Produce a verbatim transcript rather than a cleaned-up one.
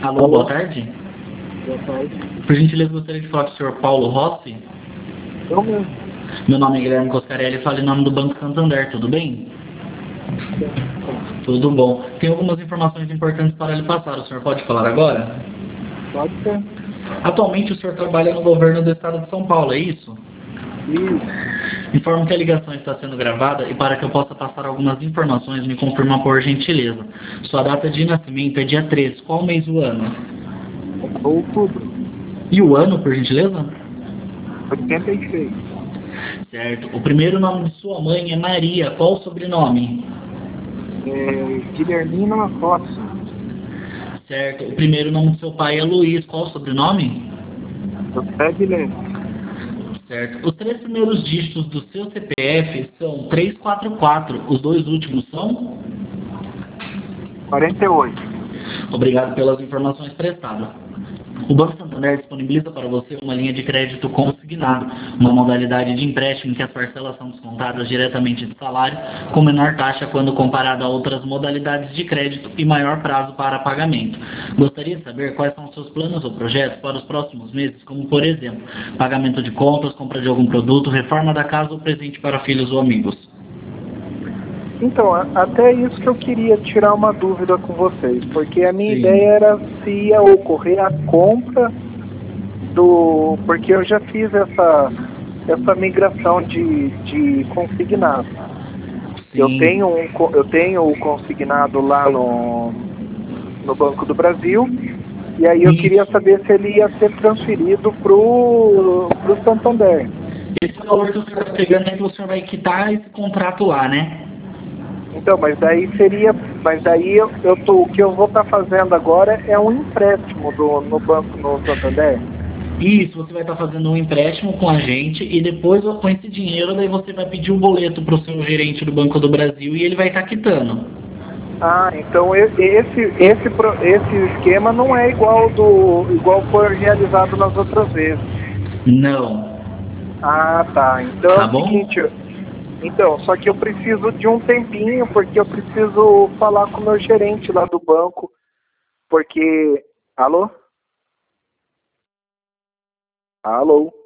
Alô, boa tarde. Boa tarde. Por gentileza, gostaria de falar com o senhor Paulo Rossi. Eu mesmo. Meu nome é Guilherme Coscarelli e falo em nome do Banco Santander, tudo bem? Tudo bom. Tem algumas informações importantes para lhe passar, o senhor pode falar agora? Pode ser. Atualmente o senhor trabalha no governo do estado de São Paulo, é isso? Isso. Informo que a ligação está sendo gravada e para que eu possa passar algumas informações, me confirma por gentileza. Sua data de nascimento é dia treze, qual mês do ano? Outubro. E o ano, por gentileza? oitenta e seis. Certo. O primeiro nome de sua mãe é Maria, qual o sobrenome? É, Guilhermina Rossi. Certo. O primeiro nome do seu pai é Luiz, qual o sobrenome? José Guilherme. Certo. Os três primeiros dígitos do seu C P F são trezentos e quarenta e quatro, os dois últimos são? quarenta e oito. Obrigado pelas informações prestadas. O Banco Santander disponibiliza para você uma linha de crédito consignado, uma modalidade de empréstimo em que as parcelas são descontadas diretamente do salário, com menor taxa quando comparado a outras modalidades de crédito e maior prazo para pagamento. Gostaria de saber quais são os seus planos ou projetos para os próximos meses, como por exemplo, pagamento de contas, compra de algum produto, reforma da casa ou presente para filhos ou amigos. Então, a- até isso que eu queria tirar uma dúvida com vocês, porque a minha Sim. ideia era se ia ocorrer a compra do... Porque eu já fiz essa, essa migração de, de consignado. Eu Sim. tenho, um, co- eu tenho o consignado lá no, no Banco do Brasil, e aí eu queria Isso. saber se ele ia ser transferido pro, pro Santander. Esse valor que o senhor está pegando é que o senhor vai quitar esse contrato lá, né? Então, mas daí seria, mas daí eu, eu tô, o que eu vou estar fazendo agora é um empréstimo do, no banco no Santander. Isso, você vai estar fazendo um empréstimo com a gente e depois com esse dinheiro daí você vai pedir o boleto para o seu gerente do Banco do Brasil e ele vai estar quitando. Ah, então e- esse, esse, pro- esse esquema não é igual do igual foi realizado nas outras vezes. Não. Ah, tá. Então é Tá o seguinte, bom? então, só que eu preciso de um tempinho, porque eu preciso falar com o meu gerente lá do banco, porque... Alô? Alô?